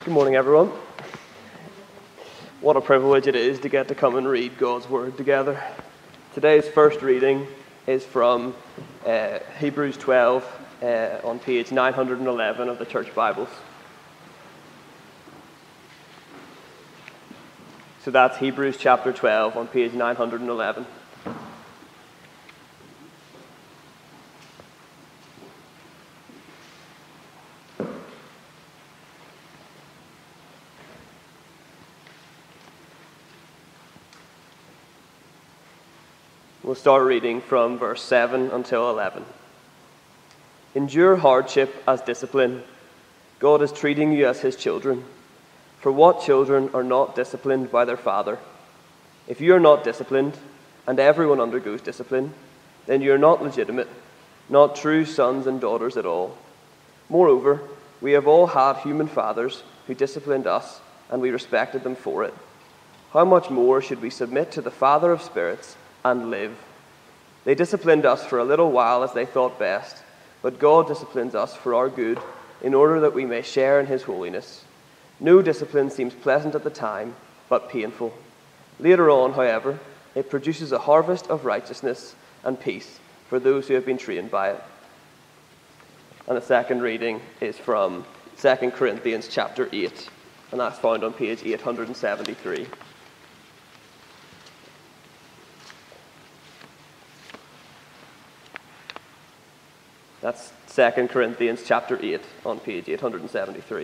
Good morning, everyone. What a privilege it is to get to come and read God's Word together. Today's first reading is from Hebrews 12 on page 911 of the Church Bibles. So that's Hebrews chapter 12 on page 911. We'll start reading from verse 7 until 11. Endure hardship as discipline. God is treating you as his children. For what children are not disciplined by their father? If you are not disciplined, and everyone undergoes discipline, then you are not legitimate, not true sons and daughters at all. Moreover, we have all had human fathers who disciplined us, and we respected them for it. How much more should we submit to the Father of spirits and live? They disciplined us for a little while as they thought best, but God disciplines us for our good, in order that we may share in his holiness. No discipline seems pleasant at the time, but painful. Later on, however, it produces a harvest of righteousness and peace for those who have been trained by it. And the second reading is from 2 Corinthians chapter 8, and that's found on page 873. That's 2 Corinthians chapter 8 on page 873.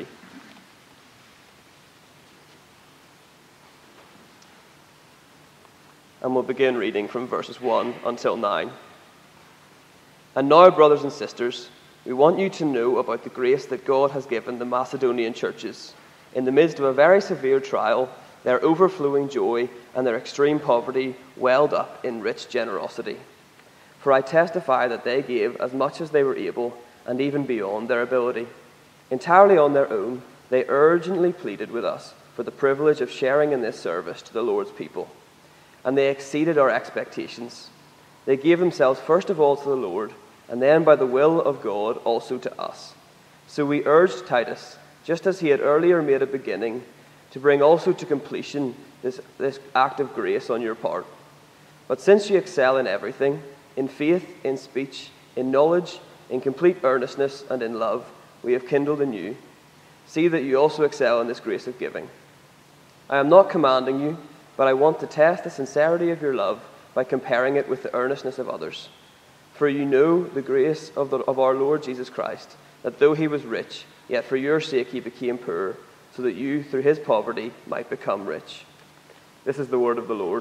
And we'll begin reading from verses 1 until 9. And now, brothers and sisters, we want you to know about the grace that God has given the Macedonian churches. In the midst of a very severe trial, their overflowing joy and their extreme poverty welled up in rich generosity. For I testify that they gave as much as they were able, and even beyond their ability. Entirely on their own, they urgently pleaded with us for the privilege of sharing in this service to the Lord's people. And they exceeded our expectations. They gave themselves first of all to the Lord, and then by the will of God also to us. So we urged Titus, just as he had earlier made a beginning, to bring also to completion this act of grace on your part. But since you excel in everything, in faith, in speech, in knowledge, in complete earnestness, and in love, we have kindled in you. See that you also excel in this grace of giving. I am not commanding you, but I want to test the sincerity of your love by comparing it with the earnestness of others. For you know the grace of our Lord Jesus Christ, that though he was rich, yet for your sake he became poor, so that you, through his poverty, might become rich. This is the word of the Lord.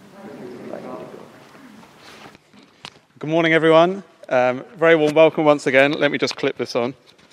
Good morning, everyone. Very warm welcome once again. Let me just clip this on.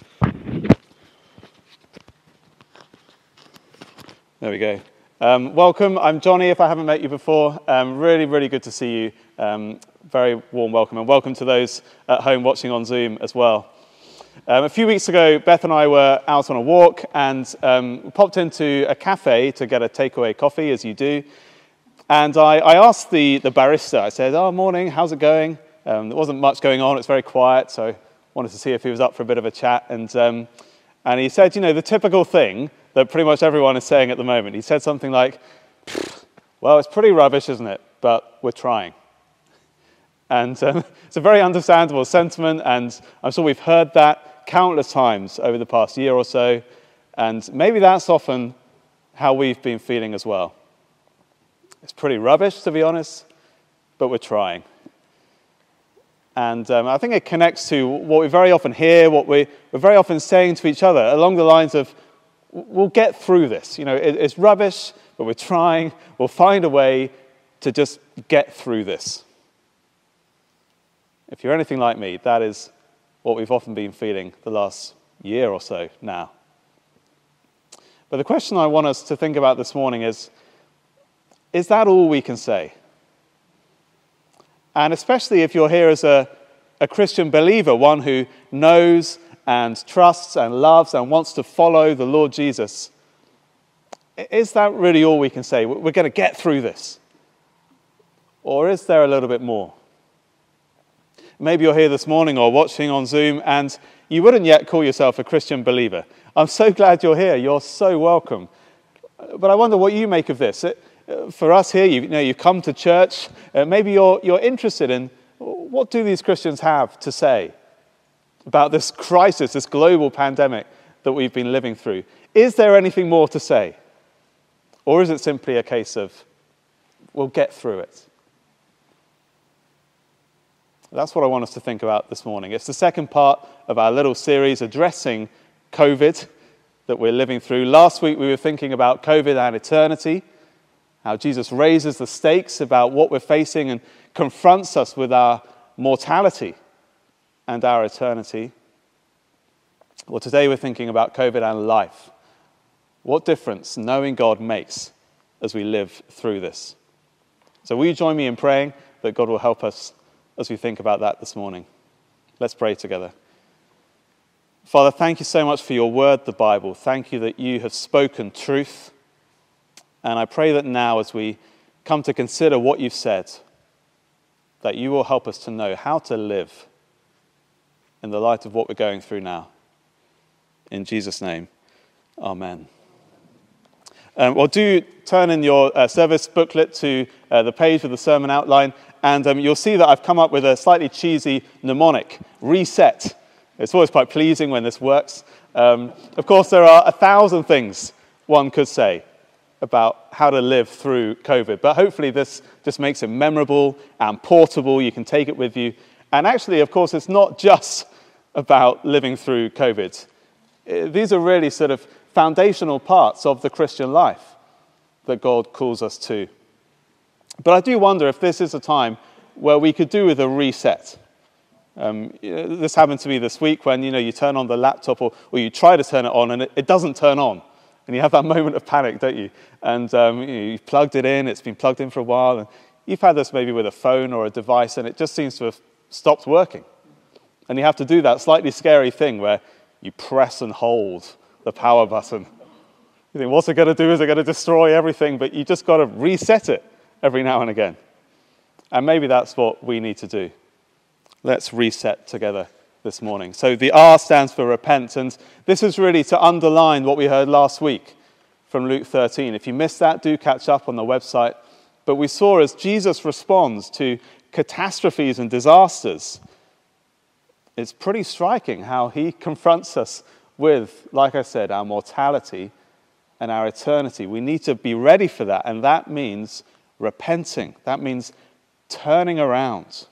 There we go. Welcome. I'm Johnny, if I haven't met you before. Really, really good to see you. Very warm welcome. And welcome to those at home watching on Zoom as well. A few weeks ago, Beth and I were out on a walk and we popped into a cafe to get a takeaway coffee, as you do. And I asked the barista, I said, morning, how's it going? There wasn't much going on, it's very quiet, so I wanted to see if he was up for a bit of a chat. And he said, the typical thing that pretty much everyone is saying at the moment. He said something like, well, it's pretty rubbish, isn't it? But we're trying. And it's a very understandable sentiment, and I'm sure we've heard that countless times over the past year or so, and maybe that's often how we've been feeling as well. It's pretty rubbish, to be honest, but we're trying. And I think it connects to what we very often hear, what we're very often saying to each other, along the lines of, we'll get through this. It's rubbish, but we're trying. We'll find a way to just get through this. If you're anything like me, that is what we've often been feeling the last year or so now. But the question I want us to think about this morning is that all we can say? And especially if you're here as a Christian believer, one who knows and trusts and loves and wants to follow the Lord Jesus, is that really all we can say? We're going to get through this. Or is there a little bit more? Maybe you're here this morning or watching on Zoom and you wouldn't yet call yourself a Christian believer, I'm so glad you're here. You're so welcome. But I wonder what you make of this. For us here, you've come to church. Maybe you're interested in what do these Christians have to say about this crisis, this global pandemic that we've been living through. Is there anything more to say? Or is it simply a case of, we'll get through it? That's what I want us to think about this morning. It's the second part of our little series addressing COVID that we're living through. Last week we were thinking about COVID and eternity, how Jesus raises the stakes about what we're facing and confronts us with our mortality and our eternity. Well, today we're thinking about COVID and life. What difference knowing God makes as we live through this? So will you join me in praying that God will help us as we think about that this morning? Let's pray together. Father, thank you so much for your word, the Bible. Thank you that you have spoken truth. And I pray that now as we come to consider what you've said, that you will help us to know how to live in the light of what we're going through now. In Jesus' name, amen. Well, do turn in your service booklet to the page with the sermon outline, and you'll see that I've come up with a slightly cheesy mnemonic, reset. It's always quite pleasing when this works. Of course, there are 1,000 things one could say about how to live through COVID, but hopefully this just makes it memorable and portable. You can take it with you. And actually, of course, it's not just about living through COVID. These are really sort of foundational parts of the Christian life that God calls us to. But I do wonder if this is a time where we could do with a reset. This happened to me this week when, you turn on the laptop or you try to turn it on and it doesn't turn on. And you have that moment of panic, don't you? And you've plugged it in, it's been plugged in for a while. And you've had this maybe with a phone or a device and it just seems to have stopped working. And you have to do that slightly scary thing where you press and hold the power button. You think, what's it going to do? Is it going to destroy everything? But you just got to reset it every now and again. And maybe that's what we need to do. Let's reset together this morning. So the R stands for repent, and this is really to underline what we heard last week from Luke 13. If you missed that, do catch up on the website. But we saw as Jesus responds to catastrophes and disasters, it's pretty striking how he confronts us with, like I said, our mortality and our eternity. We need to be ready for that, and that means repenting. That means turning around.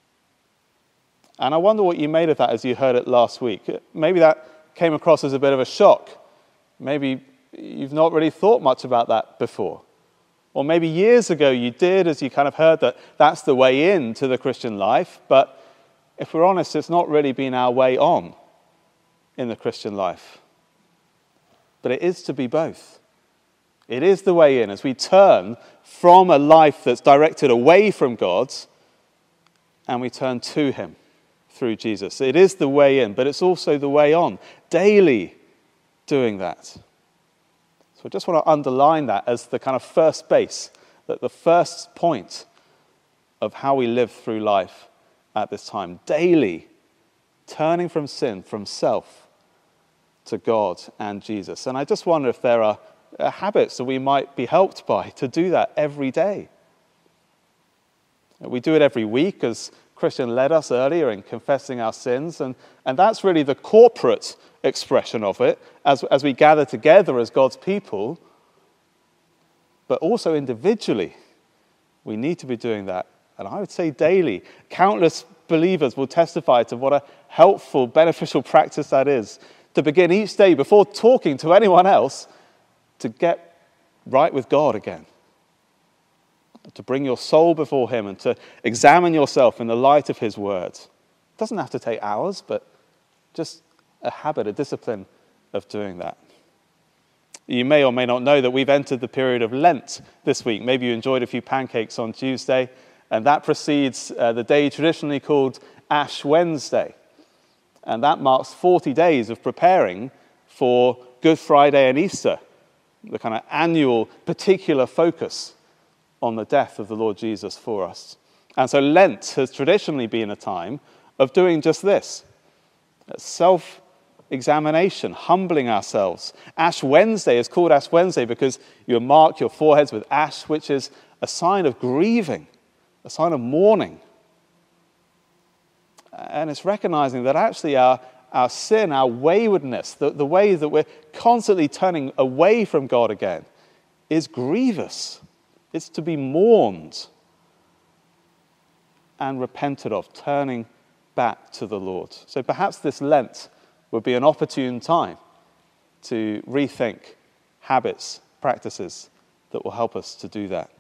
And I wonder what you made of that as you heard it last week. Maybe that came across as a bit of a shock. Maybe you've not really thought much about that before. Or maybe years ago you did as you kind of heard that that's the way into the Christian life. But if we're honest, it's not really been our way on in the Christian life. But it is to be both. It is the way in as we turn from a life that's directed away from God and we turn to him through Jesus. It is the way in, but it's also the way on. Daily doing that. So I just want to underline that as the kind of first base, that the first point of how we live through life at this time. Daily turning from sin, from self, to God and Jesus. And I just wonder if there are habits that we might be helped by to do that every day. We do it every week, as Christian led us earlier in confessing our sins, and that's really the corporate expression of it as we gather together as God's people. But also individually, we need to be doing that, and I would say daily. Countless believers will testify to what a helpful, beneficial practice that is, to begin each day before talking to anyone else to get right with God again. To bring your soul before him and to examine yourself in the light of his word. It doesn't have to take hours, but just a habit, a discipline of doing that. You may or may not know that we've entered the period of Lent this week. Maybe you enjoyed a few pancakes on Tuesday, and that precedes the day traditionally called Ash Wednesday. And that marks 40 days of preparing for Good Friday and Easter, the kind of annual particular focus on the death of the Lord Jesus for us. And so Lent has traditionally been a time of doing just this, Self-examination, humbling ourselves. Ash Wednesday is called Ash Wednesday because you mark your foreheads with ash, which is a sign of grieving, a sign of mourning. And it's recognizing that actually our sin, our waywardness, the way that we're constantly turning away from God again is grievous. It's to be mourned and repented of, turning back to the Lord. So perhaps this Lent would be an opportune time to rethink habits, practices that will help us to do that.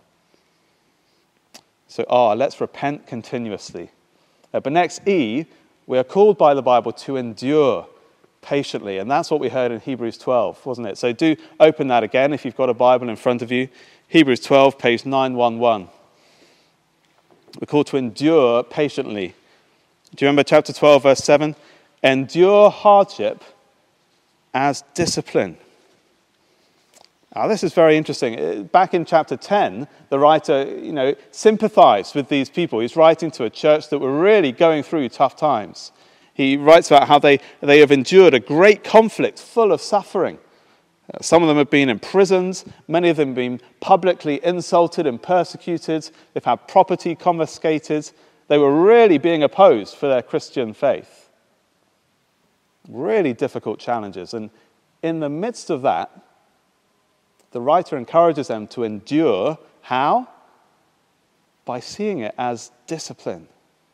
So let's repent continuously. But next, E, we are called by the Bible to endure patiently. And that's what we heard in Hebrews 12, wasn't it? So do open that again if you've got a Bible in front of you. Hebrews 12, page 911. We're called to endure patiently. Do you remember chapter 12, verse 7? Endure hardship as discipline. Now, this is very interesting. Back in chapter 10, the writer, sympathized with these people. He's writing to a church that were really going through tough times. He writes about how they have endured a great conflict full of suffering. Some of them have been imprisoned. Many of them have been publicly insulted and persecuted. They've had property confiscated. They were really being opposed for their Christian faith. Really difficult challenges. And in the midst of that, the writer encourages them to endure. How? By seeing it as discipline.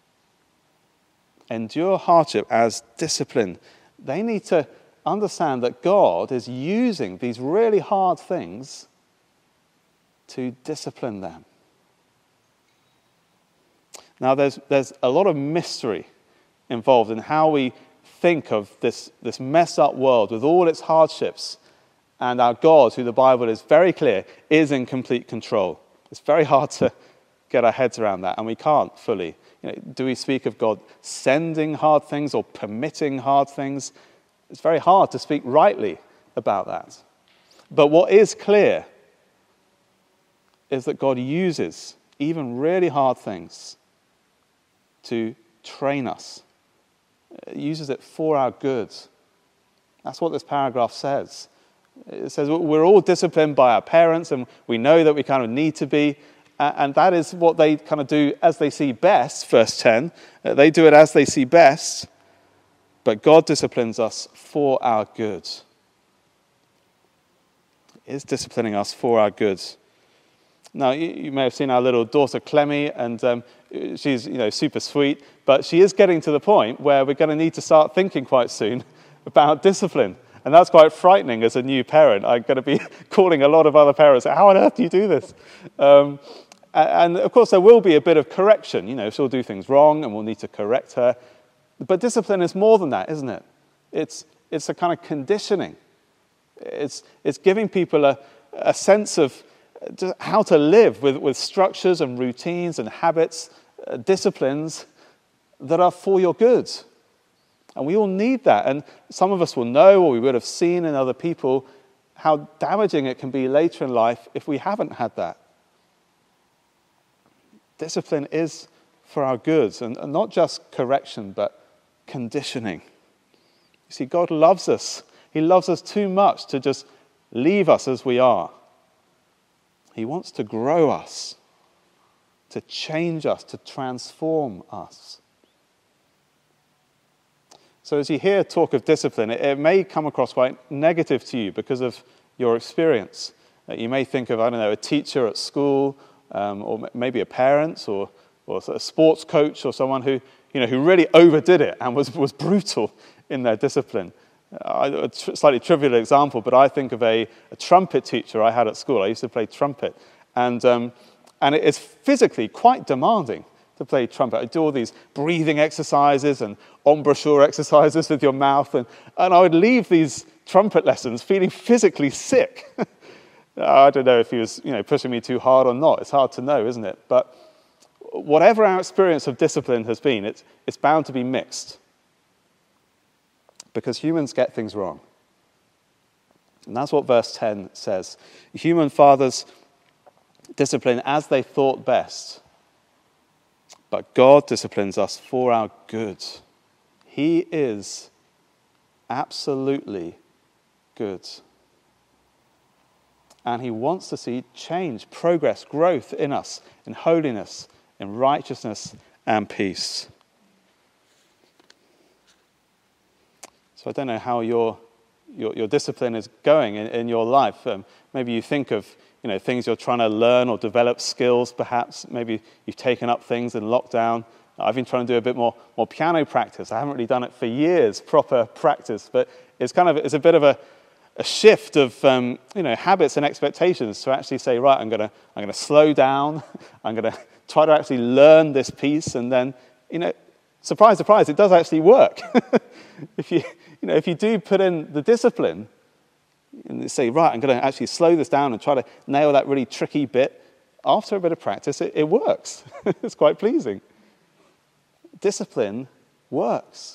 Endure hardship as discipline. They need to understand that God is using these really hard things to discipline them. Now, there's a lot of mystery involved in how we think of this messed up world with all its hardships. And our God, who the Bible is very clear, is in complete control. It's very hard to get our heads around that, and we can't fully. Do we speak of God sending hard things or permitting hard things? It's very hard to speak rightly about that. But what is clear is that God uses even really hard things to train us. He uses it for our good. That's what this paragraph says. It says we're all disciplined by our parents, and we know that we kind of need to be, and that is what they kind of do as they see best, verse 10. They do it as they see best, but God disciplines us for our good. He is disciplining us for our good. Now, you may have seen our little daughter Clemmy, and she's super sweet, but she is getting to the point where we're going to need to start thinking quite soon about discipline. And that's quite frightening as a new parent. I'm going to be calling a lot of other parents, how on earth do you do this? And of course, there will be a bit of correction. She'll do things wrong and we'll need to correct her. But discipline is more than that, isn't it? It's a kind of conditioning. It's giving people a sense of just how to live with structures and routines and habits, disciplines that are for your good. And we all need that. And some of us will know, or we would have seen in other people, how damaging it can be later in life if we haven't had that. Discipline is for our good, and not just correction, but conditioning. You see, God loves us. He loves us too much to just leave us as we are. He wants to grow us, to change us, to transform us. So as you hear talk of discipline, it may come across quite negative to you because of your experience. You may think of, a teacher at school, or maybe a parent, or a sports coach, or someone who really overdid it and was brutal in their discipline. A slightly trivial example, but I think of a trumpet teacher I had at school. I used to play trumpet, and it is physically quite demanding to play trumpet. I do all these breathing exercises and embouchure exercises with your mouth, and I would leave these trumpet lessons feeling physically sick. I don't know if he was pushing me too hard or not. It's hard to know, isn't it? But whatever our experience of discipline has been, it's bound to be mixed. Because humans get things wrong. And that's what verse 10 says. Human fathers discipline as they thought best. But God disciplines us for our good. He is absolutely good. And he wants to see change, progress, growth in us, in holiness, in righteousness and peace. So I don't know how your discipline is going in your life. Maybe you think of things you're trying to learn or develop skills, perhaps. Maybe you've taken up things in lockdown. I've been trying to do a bit more piano practice. I haven't really done it for years, proper practice, but it's a bit of a shift of habits and expectations to actually say, right, I'm going to slow down. I'm going to try to actually learn this piece, and then surprise, surprise, it does actually work. If you do put in the discipline and say, right, I'm going to actually slow this down and try to nail that really tricky bit, after a bit of practice, it works. It's quite pleasing. Discipline works.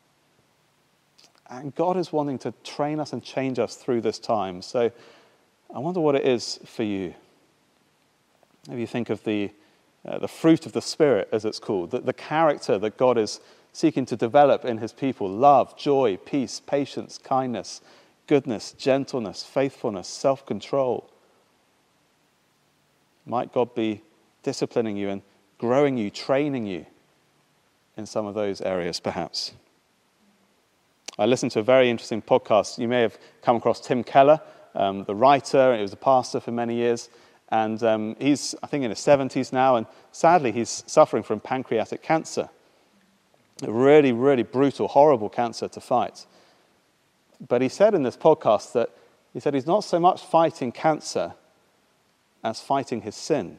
And God is wanting to train us and change us through this time. So I wonder what it is for you. Maybe you think of the fruit of the Spirit, as it's called, the character that God is seeking to develop in his people: love, joy, peace, patience, kindness, goodness, gentleness, faithfulness, self-control. Might God be disciplining you and growing you, training you in some of those areas, perhaps? I listened to a very interesting podcast. You may have come across Tim Keller, the writer. He was a pastor for many years. And he's, I think, in his 70s now. And sadly, he's suffering from pancreatic cancer. A really, really brutal, horrible cancer to fight. But he said in this podcast that he's not so much fighting cancer as fighting his sin.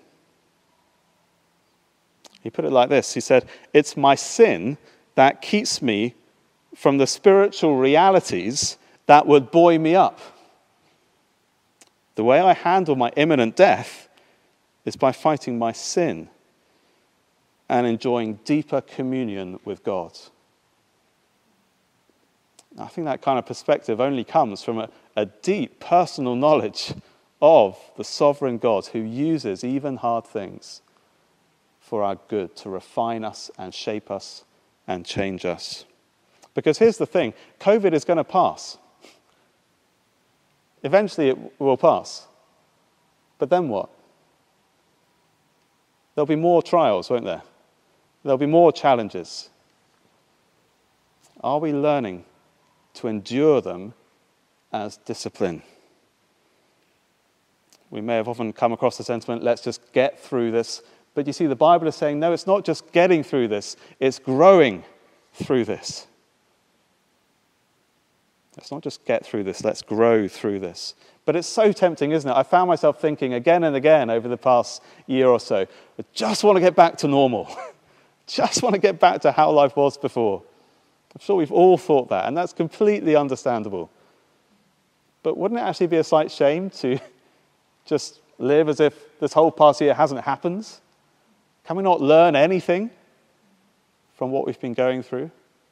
He put it like this. He said, "It's my sin that keeps me from the spiritual realities that would buoy me up. The way I handle my imminent death is by fighting my sin and enjoying deeper communion with God." I think that kind of perspective only comes from a deep personal knowledge of the sovereign God who uses even hard things for our good, to refine us and shape us and change us. Because here's the thing, COVID is going to pass. Eventually it will pass. But then what? There'll be more trials, won't there? There'll be more challenges. Are we learning to endure them as discipline? We may have often come across the sentiment, let's just get through this. But you see, the Bible is saying, no, it's not just getting through this, it's growing through this. Let's not just get through this, let's grow through this. But it's so tempting, isn't it? I found myself thinking again and again over the past year or so, I just want to get back to normal. Just want to get back to how life was before. I'm sure we've all thought that, and that's completely understandable. But wouldn't it actually be a slight shame to just live as if this whole past year hasn't happened? Can we not learn anything from what we've been going through?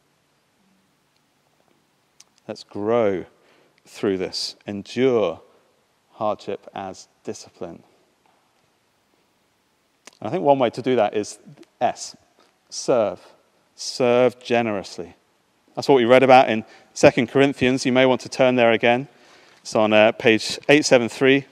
Let's grow through this. Endure hardship as discipline. And I think one way to do that is S, serve. Serve generously. That's what we read about in 2 Corinthians. You may want to turn there again. It's on page 873.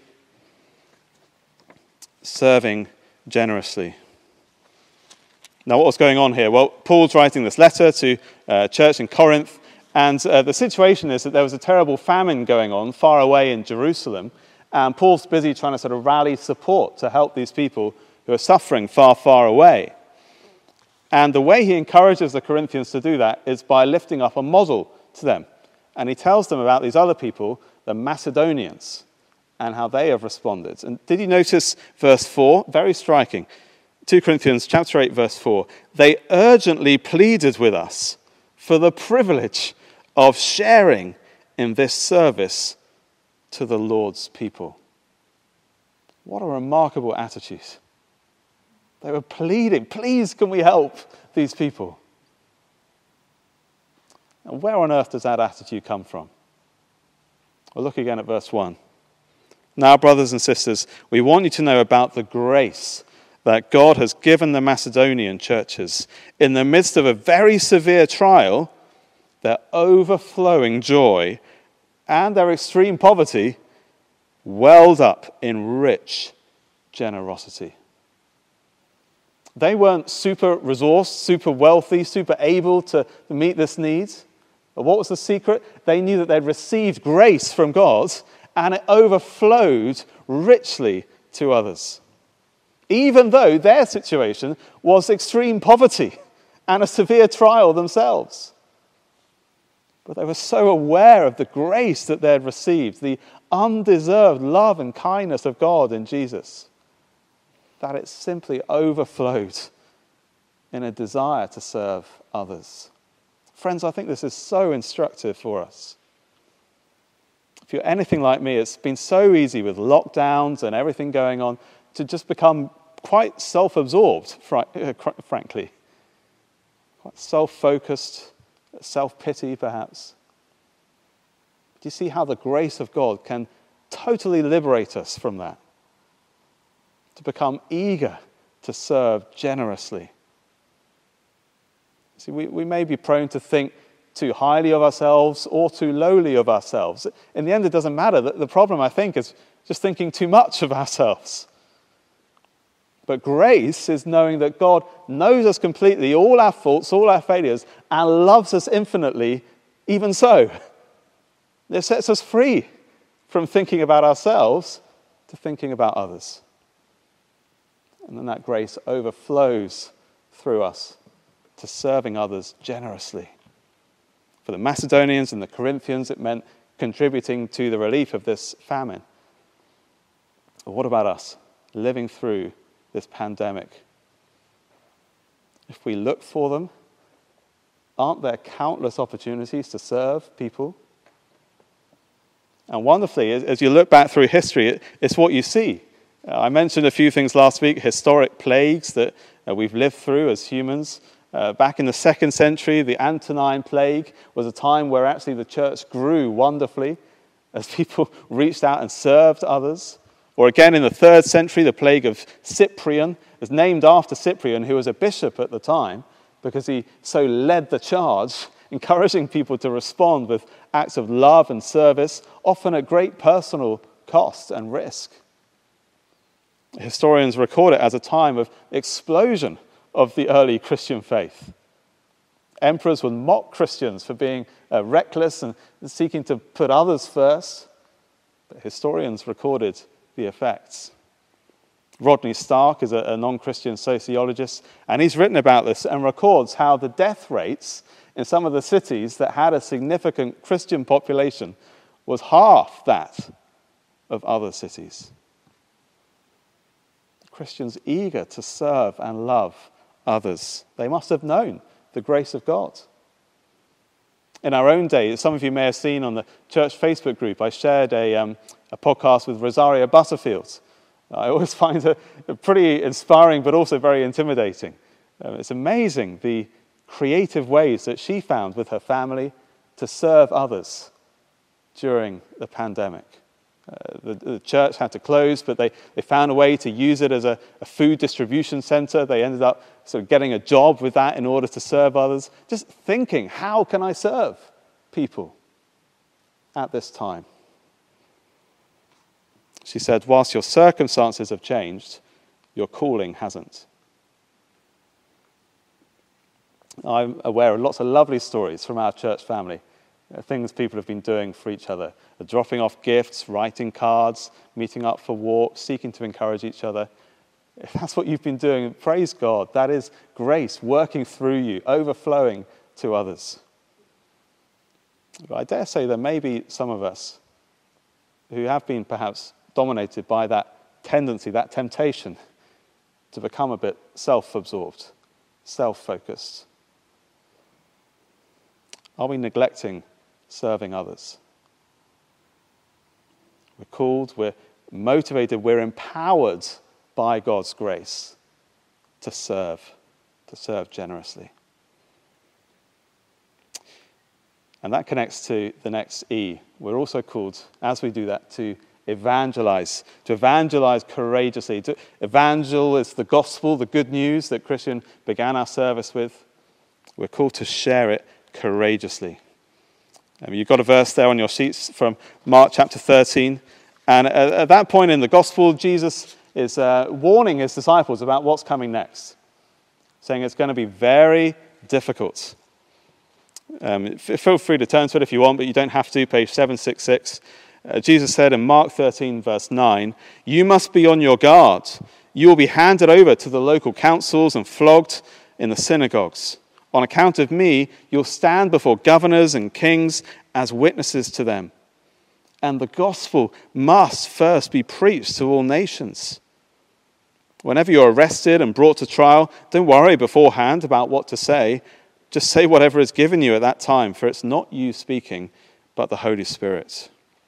Serving generously. Now, what was going on here? Well, Paul's writing this letter to church in Corinth, and the situation is that there was a terrible famine going on far away in Jerusalem, and Paul's busy trying to sort of rally support to help these people who are suffering far, far away. And the way he encourages the Corinthians to do that is by lifting up a model to them. And he tells them about these other people, the Macedonians, and how they have responded. And did you notice verse 4? Very striking. 2 Corinthians chapter 8, verse 4. They urgently pleaded with us for the privilege of sharing in this service to the Lord's people. What a remarkable attitude. They were pleading, please can we help these people? And where on earth does that attitude come from? Well, look again at verse 1. Now, brothers and sisters, we want you to know about the grace that God has given the Macedonian churches. In the midst of a very severe trial, their overflowing joy, and their extreme poverty welled up in rich generosity. They weren't super resourced, super wealthy, super able to meet this need. But what was the secret? They knew that they'd received grace from God, and it overflowed richly to others, even though their situation was extreme poverty and a severe trial themselves. But they were so aware of the grace that they had received, the undeserved love and kindness of God in Jesus, that it simply overflowed in a desire to serve others. Friends, I think this is so instructive for us. If you're anything like me, it's been so easy with lockdowns and everything going on to just become quite self-absorbed, frankly. Quite self-focused, self-pity perhaps. Do you see how the grace of God can totally liberate us from that? To become eager to serve generously. See, we may be prone to think too highly of ourselves or too lowly of ourselves. In the end, it doesn't matter. The problem, I think, is just thinking too much of ourselves. But grace is knowing that God knows us completely, all our faults, all our failures, and loves us infinitely, even so. It sets us free from thinking about ourselves to thinking about others. And then that grace overflows through us to serving others generously. For the Macedonians and the Corinthians, it meant contributing to the relief of this famine. But what about us, living through this pandemic? If we look for them, aren't there countless opportunities to serve people? And wonderfully, as you look back through history, it's what you see. I mentioned a few things last week, historic plagues that we've lived through as humans. Back in the 2nd century, the Antonine Plague was a time where actually the church grew wonderfully as people reached out and served others. Or again, in the 3rd century, the plague of Cyprian is named after Cyprian, who was a bishop at the time, because he so led the charge, encouraging people to respond with acts of love and service, often at great personal cost and risk. Historians record it as a time of explosion of the early Christian faith. Emperors would mock Christians for being reckless and seeking to put others first. But historians recorded the effects. Rodney Stark is a non-Christian sociologist, and he's written about this and records how the death rates in some of the cities that had a significant Christian population was half that of other cities. Christians eager to serve and love others. They must have known the grace of God. In our own day, some of you may have seen on the church Facebook group, I shared a podcast with Rosaria Butterfield. I always find her pretty inspiring, but also very intimidating. It's amazing the creative ways that she found with her family to serve others during the pandemic. The church had to close, but they found a way to use it as a food distribution center. They ended up sort of getting a job with that in order to serve others. Just thinking, how can I serve people at this time? She said, whilst your circumstances have changed, your calling hasn't. I'm aware of lots of lovely stories from our church family. Things people have been doing for each other. Dropping off gifts, writing cards, meeting up for walks, seeking to encourage each other. If that's what you've been doing, praise God. That is grace working through you, overflowing to others. But I dare say there may be some of us who have been perhaps dominated by that tendency, that temptation to become a bit self-absorbed, self-focused. Are we neglecting serving others? We're called, we're motivated, we're empowered by God's grace to serve generously. And that connects to the next E. We're also called, as we do that, to evangelize courageously. To evangel is the gospel, the good news that Christian began our service with. We're called to share it courageously. You've got a verse there on your sheets from Mark chapter 13. And at that point in the gospel, Jesus is warning his disciples about what's coming next, saying it's going to be very difficult. Feel free to turn to it if you want, but you don't have to. Page 766. Jesus said in Mark 13, verse 9, "You must be on your guard. You will be handed over to the local councils and flogged in the synagogues. On account of me, you'll stand before governors and kings as witnesses to them. And the gospel must first be preached to all nations. Whenever you're arrested and brought to trial, don't worry beforehand about what to say. Just say whatever is given you at that time, for it's not you speaking, but the Holy Spirit."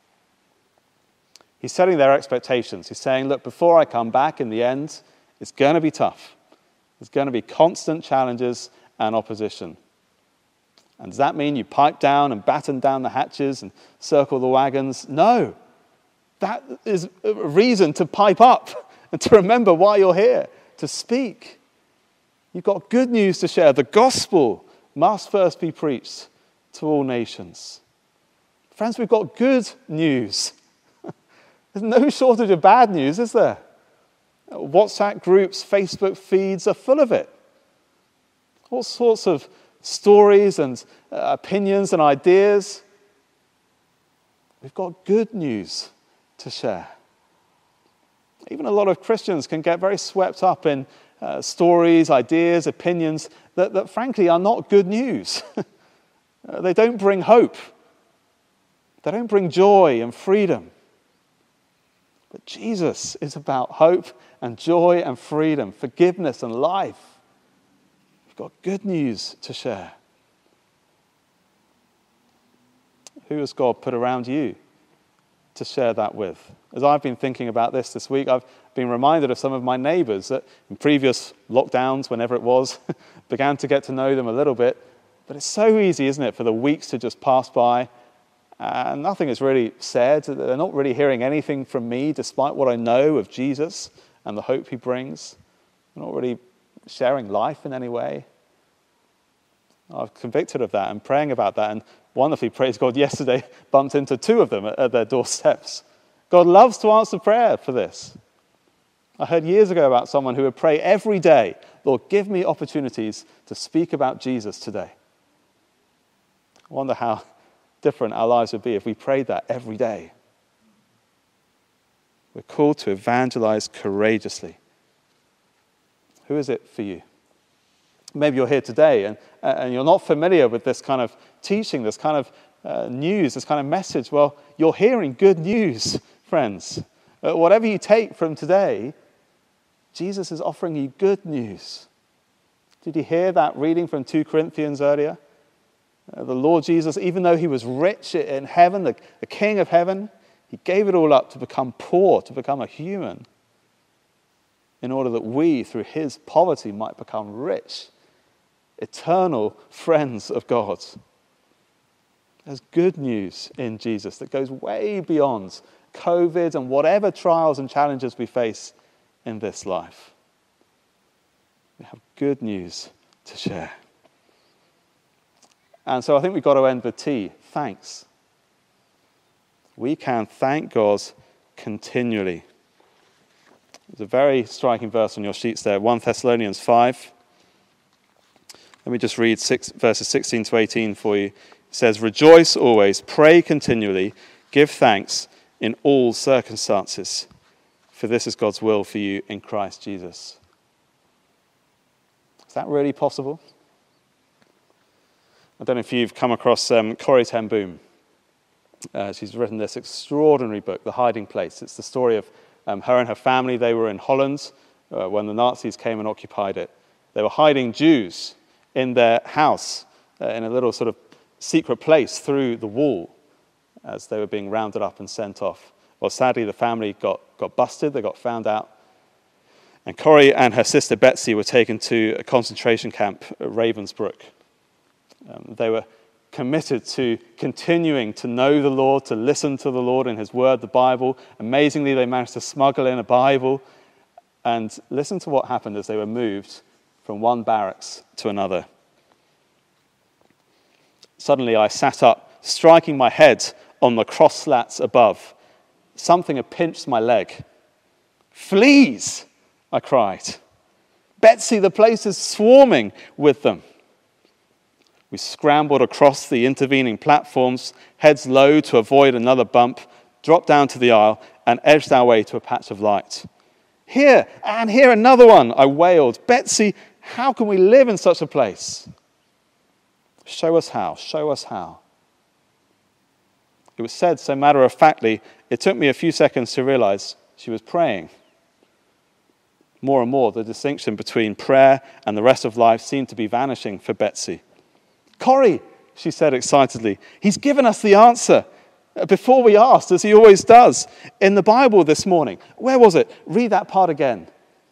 He's setting their expectations. He's saying, look, before I come back in the end, it's going to be tough. There's going to be constant challenges and opposition. And does that mean you pipe down and batten down the hatches and circle the wagons? No. That is a reason to pipe up and to remember why you're here, to speak. You've got good news to share. The gospel must first be preached to all nations. Friends, we've got good news. There's no shortage of bad news, is there? WhatsApp groups, Facebook feeds are full of it. All sorts of stories and opinions and ideas. We've got good news to share. Even a lot of Christians can get very swept up in stories, ideas, opinions that frankly are not good news. They don't bring hope. They don't bring joy and freedom. But Jesus is about hope and joy and freedom, forgiveness and life. We've got good news to share. Who has God put around you to share that with? As I've been thinking about this week, I've been reminded of some of my neighbours that in previous lockdowns, whenever it was, began to get to know them a little bit. But it's so easy, isn't it, for the weeks to just pass by and nothing is really said. They're not really hearing anything from me, despite what I know of Jesus and the hope he brings. They're not really sharing life in any way. I was convicted of that and praying about that, and wonderfully, praise God, yesterday bumped into two of them at their doorsteps. God loves to answer prayer for this. I heard years ago about someone who would pray every day, Lord, give me opportunities to speak about Jesus today. I wonder how different our lives would be if we prayed that every day. We're called to evangelize courageously. Who is it for you? Maybe you're here today and you're not familiar with this kind of teaching, this kind of news, this kind of message. Well, you're hearing good news, friends. Whatever you take from today, Jesus is offering you good news. Did you hear that reading from 2 Corinthians earlier? The Lord Jesus, even though he was rich in heaven, the King of heaven, he gave it all up to become poor, to become a human, in order that we, through his poverty, might become rich, eternal friends of God. There's good news in Jesus that goes way beyond COVID and whatever trials and challenges we face in this life. We have good news to share. And so I think we've got to end with T, thanks. We can thank God continually. There's a very striking verse on your sheets there, 1 Thessalonians 5. Let me just read verses 16 to 18 for you. It says, "Rejoice always, pray continually, give thanks in all circumstances, for this is God's will for you in Christ Jesus." Is that really possible? I don't know if you've come across Corrie ten Boom. She's written this extraordinary book, The Hiding Place. It's the story of her and her family. They were in Holland when the Nazis came and occupied it. They were hiding Jews in their house in a little sort of secret place through the wall as they were being rounded up and sent off. Well, sadly, the family got busted. They got found out. And Corrie and her sister Betsy were taken to a concentration camp at Ravensbrück. They were committed to continuing to know the Lord, to listen to the Lord in his word, the Bible. Amazingly, they managed to smuggle in a Bible. And listen to what happened as they were moved from one barracks to another. Suddenly, I sat up striking my head on the cross slats above. Something had pinched my leg. "Fleas!" I cried. "Betsy, the place is swarming with them." We scrambled across the intervening platforms, heads low to avoid another bump, dropped down to the aisle, and edged our way to a patch of light. "Here, and here another one," I wailed. "Betsy, how can we live in such a place?" "Show us how, show us how." It was said so matter-of-factly, it took me a few seconds to realize she was praying. More and more, the distinction between prayer and the rest of life seemed to be vanishing for Betsy. "Corrie," she said excitedly, "he's given us the answer before we asked, as he always does, in the Bible this morning." "Where was it? Read that part again."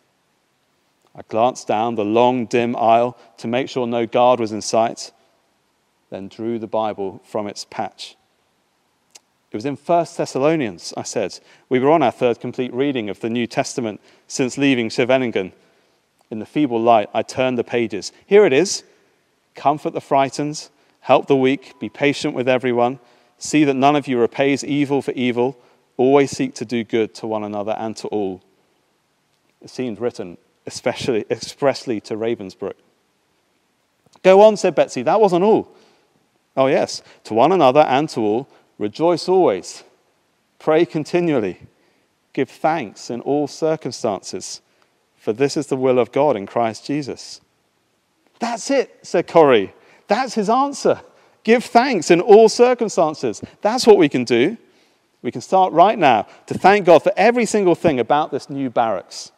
I glanced down the long, dim aisle to make sure no guard was in sight, then drew the Bible from its patch. "It was in 1 Thessalonians," I said. We were on our third complete reading of the New Testament since leaving Scheveningen. In the feeble light, I turned the pages. "Here it is. Comfort the frightened, help the weak, be patient with everyone. See that none of you repays evil for evil. Always seek to do good to one another and to all." It seemed written expressly to Ravensbrück. "Go on," said Betsy. "That wasn't all." "Oh yes, to one another and to all. Rejoice always. Pray continually. Give thanks in all circumstances. For this is the will of God in Christ Jesus." "That's it," said Corrie. "That's his answer. Give thanks in all circumstances." That's what we can do. We can start right now to thank God for every single thing about this new barracks.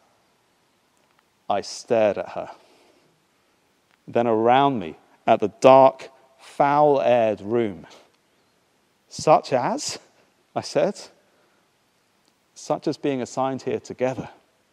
I stared at her. Then around me at the dark, foul-aired room. "Such as?" I said. "Such as being assigned here together."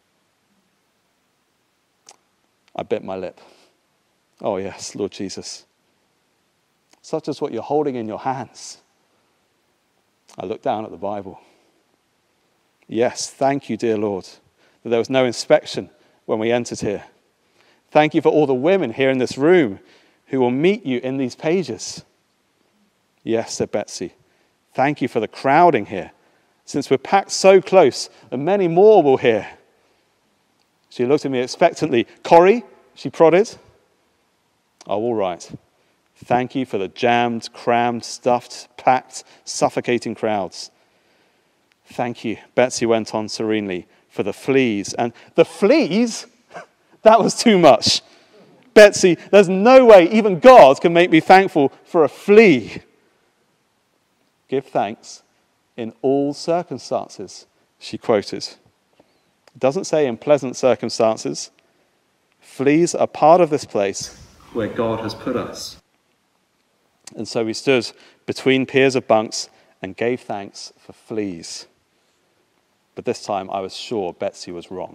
I bit my lip. "Oh yes, Lord Jesus. Such as what you're holding in your hands." I looked down at the Bible. "Yes, thank you, dear Lord, that there was no inspection when we entered here. Thank you for all the women here in this room who will meet you in these pages." "Yes," said Betsy. "Thank you for the crowding here, since we're packed so close, and many more will hear." She looked at me expectantly. "Corrie," she prodded. "Oh, all right. Thank you for the jammed, crammed, stuffed, packed, suffocating crowds. Thank you," Betsy went on serenely, "for the fleas." And the fleas? That was too much. "Betsy, there's no way even God can make me thankful for a flea." "Give thanks in all circumstances," she quoted. It doesn't say in pleasant circumstances. Fleas are part of this place where God has put us. And so we stood between piers of bunks and gave thanks for fleas. But this time I was sure Betsy was wrong.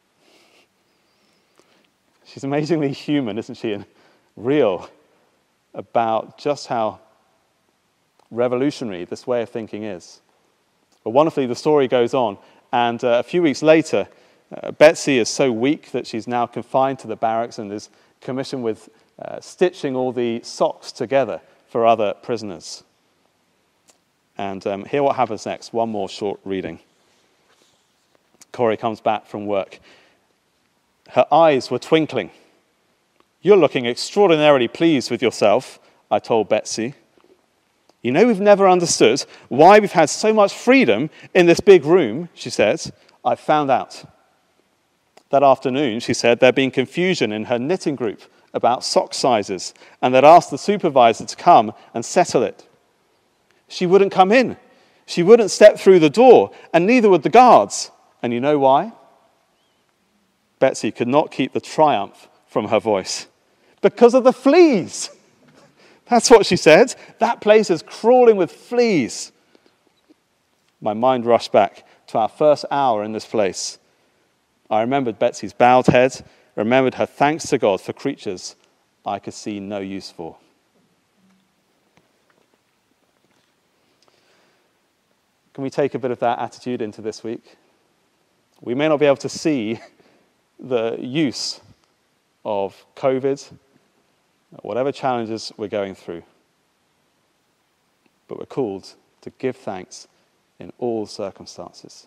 She's amazingly human, isn't she, and real about just how revolutionary this way of thinking is. But wonderfully, the story goes on, and a few weeks later, Betsy is so weak that she's now confined to the barracks and is commissioned with stitching all the socks together for other prisoners. And hear what happens next. One more short reading. Corrie comes back from work. Her eyes were twinkling. "You're looking extraordinarily pleased with yourself," I told Betsy. "You know, we've never understood why we've had so much freedom in this big room," she said. "I found out." That afternoon, she said, there'd been confusion in her knitting group about sock sizes, and they'd asked the supervisor to come and settle it. She wouldn't come in. She wouldn't step through the door, and neither would the guards. And you know why? Betsy could not keep the triumph from her voice. "Because of the fleas." That's what she said. "That place is crawling with fleas." My mind rushed back to our first hour in this place. I remembered Betsy's bowed head, remembered her thanks to God for creatures I could see no use for. Can we take a bit of that attitude into this week? We may not be able to see the use of COVID, whatever challenges we're going through. but we're called to give thanks in all circumstances.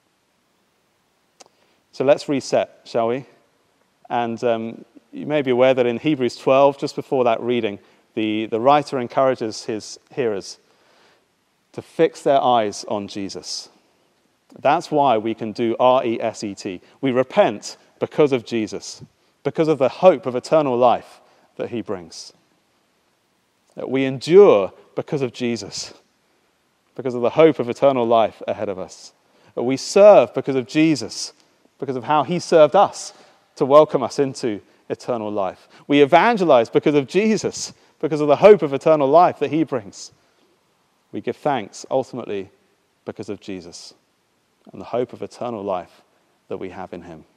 So let's reset, shall we? And you may be aware that in Hebrews 12, just before that reading, the writer encourages his hearers to fix their eyes on Jesus. That's why we can do RESET. We repent because of Jesus, because of the hope of eternal life that he brings. That we endure because of Jesus, because of the hope of eternal life ahead of us. That we serve because of Jesus, because of how he served us to welcome us into eternal life. We evangelize because of Jesus, because of the hope of eternal life that he brings. We give thanks ultimately because of Jesus and the hope of eternal life that we have in him.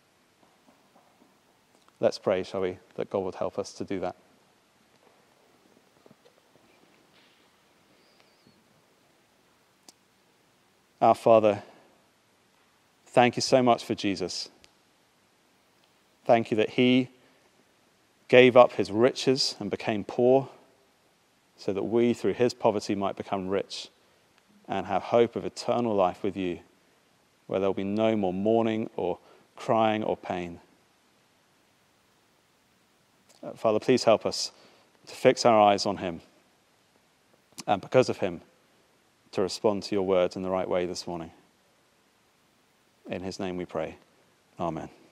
Let's pray, shall we, that God would help us to do that. Our Father, thank you so much for Jesus. Thank you that he gave up his riches and became poor so that we, through his poverty, might become rich and have hope of eternal life with you, where there will be no more mourning or crying or pain. Father, please help us to fix our eyes on him and because of him to respond to your words in the right way this morning. In his name we pray. Amen.